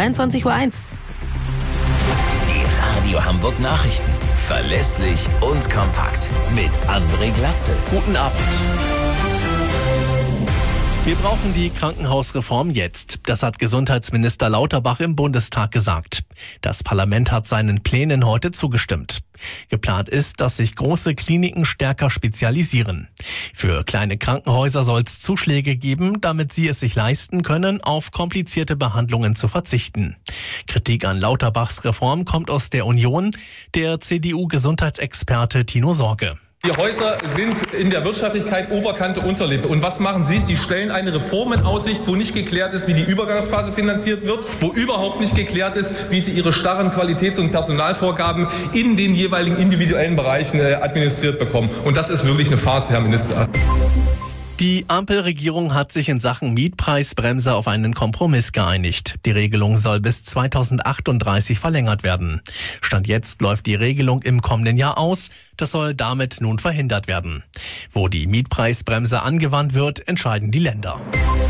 22:01 Uhr. Die Radio Hamburg Nachrichten. Verlässlich und kompakt. Mit André Glatzel. Guten Abend. Wir brauchen die Krankenhausreform jetzt. Das hat Gesundheitsminister Lauterbach im Bundestag gesagt. Das Parlament hat seinen Plänen heute zugestimmt. Geplant ist, dass sich große Kliniken stärker spezialisieren. Für kleine Krankenhäuser soll es Zuschläge geben, damit sie es sich leisten können, auf komplizierte Behandlungen zu verzichten. Kritik an Lauterbachs Reform kommt aus der Union, der CDU-Gesundheitsexperte Tino Sorge. Die Häuser sind in der Wirtschaftlichkeit Oberkante, Unterlippe. Und was machen Sie? Sie stellen eine Reform in Aussicht, wo nicht geklärt ist, wie die Übergangsphase finanziert wird, wo überhaupt nicht geklärt ist, wie Sie Ihre starren Qualitäts- und Personalvorgaben in den jeweiligen individuellen Bereichen administriert bekommen. Und das ist wirklich eine Farce, Herr Minister. Die Ampelregierung hat sich in Sachen Mietpreisbremse auf einen Kompromiss geeinigt. Die Regelung soll bis 2038 verlängert werden. Stand jetzt läuft die Regelung im kommenden Jahr aus. Das soll damit nun verhindert werden. Wo die Mietpreisbremse angewandt wird, entscheiden die Länder.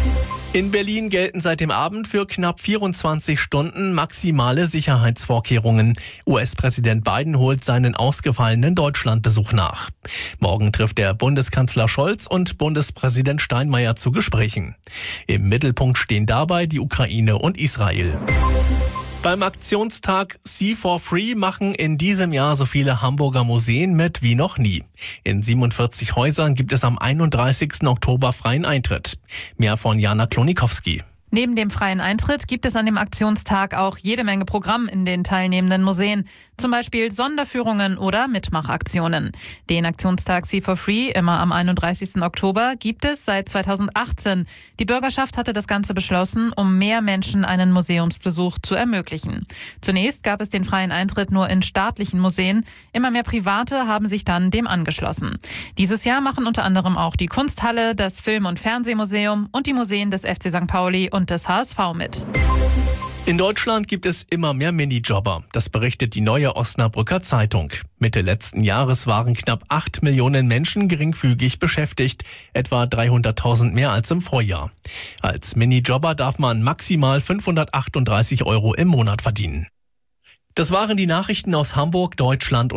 In Berlin gelten seit dem Abend für knapp 24 Stunden maximale Sicherheitsvorkehrungen. US-Präsident Biden holt seinen ausgefallenen Deutschlandbesuch nach. Morgen trifft der Bundeskanzler Scholz und Bundespräsident Steinmeier zu Gesprächen. Im Mittelpunkt stehen dabei die Ukraine und Israel. Beim Aktionstag See for Free machen in diesem Jahr so viele Hamburger Museen mit wie noch nie. In 47 Häusern gibt es am 31. Oktober freien Eintritt. Mehr von Jana Klonikowski. Neben dem freien Eintritt gibt es an dem Aktionstag auch jede Menge Programm in den teilnehmenden Museen. Zum Beispiel Sonderführungen oder Mitmachaktionen. Den Aktionstag See for Free, immer am 31. Oktober, gibt es seit 2018. Die Bürgerschaft hatte das Ganze beschlossen, um mehr Menschen einen Museumsbesuch zu ermöglichen. Zunächst gab es den freien Eintritt nur in staatlichen Museen. Immer mehr Private haben sich dann dem angeschlossen. Dieses Jahr machen unter anderem auch die Kunsthalle, das Film- und Fernsehmuseum und die Museen des FC St. Pauli und des HSV mit. In Deutschland gibt es immer mehr Minijobber. Das berichtet die Neue Osnabrücker Zeitung. Mitte letzten Jahres waren knapp 8 Millionen Menschen geringfügig beschäftigt, etwa 300.000 mehr als im Vorjahr. Als Minijobber darf man maximal 538 € im Monat verdienen. Das waren die Nachrichten aus Hamburg, Deutschland und